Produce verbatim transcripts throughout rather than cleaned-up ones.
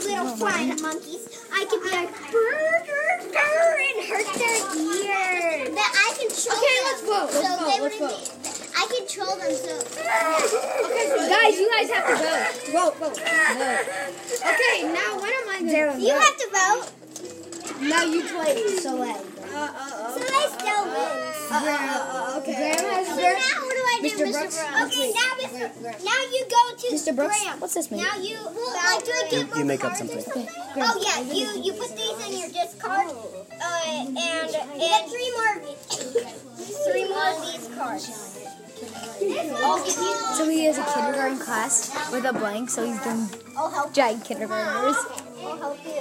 little flying monkeys. I can be like, brr, brr, brr, and hurt their ears. That I control Okay, them. let's vote. Let's so vote. they Let's wouldn't vote. be, I control them, so. Okay, so guys, you guys have to vote. Vote, vote, vote. Okay, now what am I going to do? You have to vote. Now you play Soleil. Uh, uh, So I still win. uh, uh, okay. Graham has So Graham. now what do I do, Mister Mister Brooks? Brooks? Okay, Wait, now Mister wait, Graham. Now you go to Mister Brooks, Graham. what's this mean? Now you like do I get more You make up cards or something. something? Oh yeah, you you put these in your discard, uh, and and three more of these, three more of these cards. I'll give you. So he has a kindergarten class with a blank, so he's doing I'll help. giant kindergartners. I'll help you.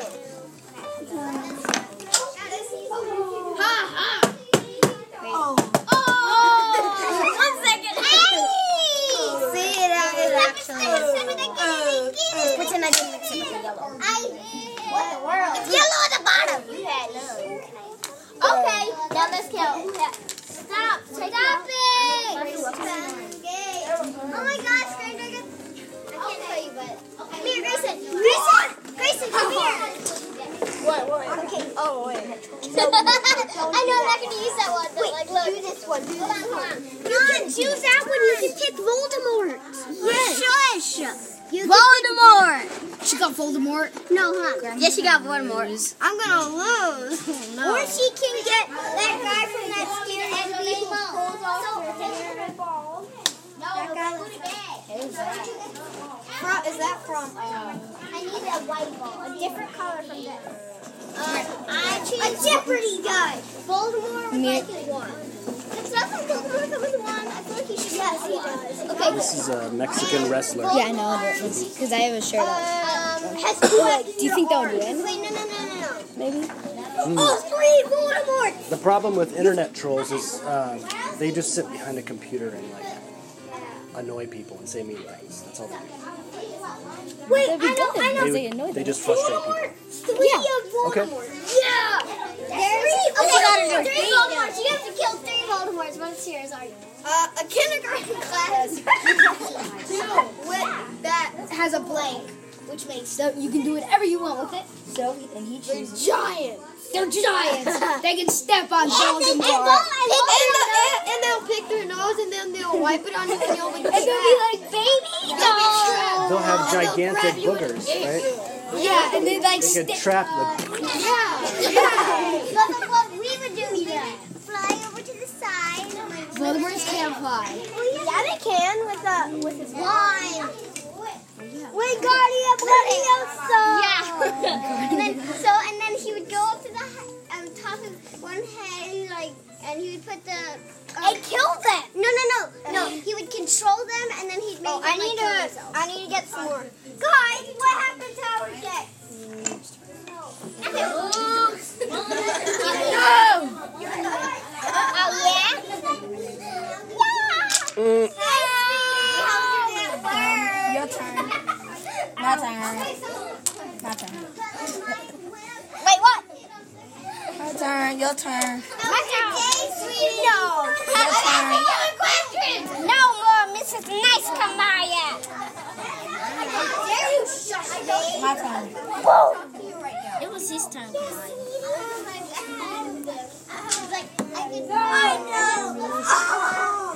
Ha ha! Oh. Oh. One second. Hey. See, that is actually. Pretend I didn't mix it with the yellow. I. What the world? It's yellow at the bottom. You had none. Okay. Now let's count. Stop. Stop it. Oh my gosh, Grayson. I can't tell you, but. Come here, Grayson. Grayson. Grayson, come here. What? What? Okay. Oh wait. I know I'm not going to use that one, but like, look. Do this one. Do that one. You can choose that one. You can pick Voldemort. Yes. Shush. You Voldemort. She got Voldemort. No, huh? Yes, she got Voldemort. I'm gonna lose. No. Or she can get that guy from that scare enemy who pulls off her hair. That guy. From, is that from? Uh, I need a white ball, a different color from that. Uh, I choose a Jeopardy guy. Voldemort would Me- like his wand. It's not like Voldemort come with a wand. I feel like he should yes, he does. Okay. This is a Mexican wrestler. yeah, I know it is because I have a shirt on. Um, has two Do you think that would win? Wait, no, no, no, no, no. Maybe. Oh, three Voldemort. The problem with internet trolls is uh, they just sit behind a computer and like annoy people and say mean things. That's all they do. Wait, That'd be I know, good. I know. They They, annoy they them. just frustrate people. Voldemort. Three Yeah. of Okay. Voldemort. Yeah. There's three. Okay, Okay, gotta do three it. Voldemorts. You have to kill three Voldemorts. What's yours, are you? Uh, a kindergarten class with, that has a blank, which makes so you can do whatever you want with it. So and he chooses. They're giants. They're giants. They can step on Voldemort. and And, the, and, and they'll pick their nose and then they'll wipe it on his nose and they'll be like, baby, They'll be trapped. They'll have gigantic boogers, right? Yeah, and they like They could stick. trap the. Yeah, yeah. But but what we would do is fly over to the side. Voldemorts can't fly. Yeah, they can with a with his wand. Wingardium Leviosa. Yeah. and then so and then he would go up to the he- um, top of one head and like and he would put the um, and kill them. No, no, no, no. He would control them and then he'd make Oh, them I need like, kill to- themselves. I need to get some more. Guys, what happened to our deck? Oh yeah. Mm. Yeah. Your turn. My turn. My turn. Wait, what? My turn. Your turn. My turn. No. Your turn. Questions. No more Missus Nice Kamaya. Dare you shush me? My turn. It was his turn. I know.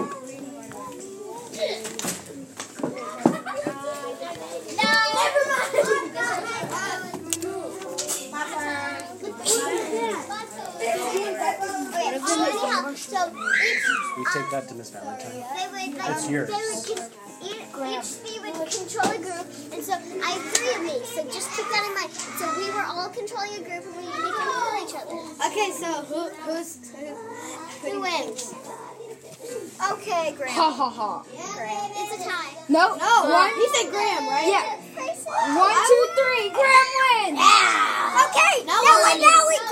No. Never mind. So each, We take that to Miss Valentine. they would like It's yours. they would con- each, each bee would control a group, and so I have three of me. So just keep that in mind. So we were all controlling a group, and we, we can kill each other. Okay, so who who's who? Who wins? Okay, Graham. Ha ha ha. Graham. It's a tie. No. No. One. He said Graham, right? Yeah. One, two, three. Graham wins. Okay. Now, now we